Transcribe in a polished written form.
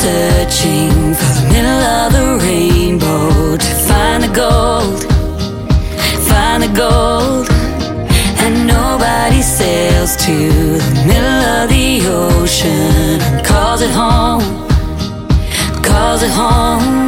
searching for the middle of the rainbow to find the gold, find the gold. And nobody sails to the middle of the ocean and calls it home, calls it home.